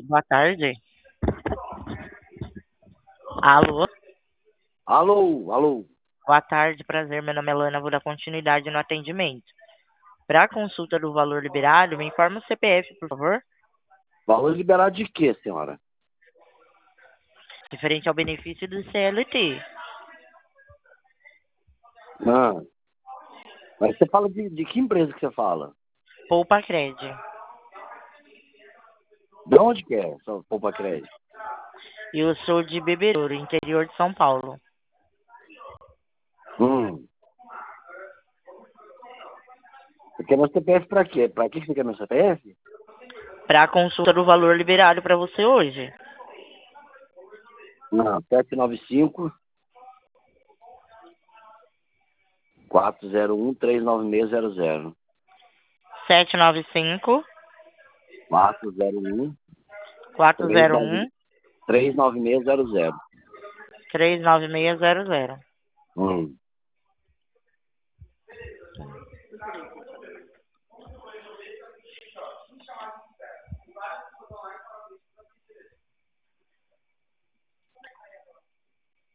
Boa tarde. Alô? Alô, alô. Boa tarde, prazer. Meu nome é Lana, vou dar continuidade no atendimento. Para a consulta do valor liberado, me informa o CPF, por favor. Valor liberado de quê, senhora? Referente ao benefício do CLT. Ah, mas você fala de que empresa que você fala? Poupa Crédito. De onde que é essa Poupa Crédito? Eu sou de Bebedouro, interior de São Paulo. Hum. Você quer meu CPF pra quê? Pra que você quer meu CPF? Para a consulta do valor liberado para você hoje. Não, 795 401 39600. 795 401 401 39600. 39600. Hum.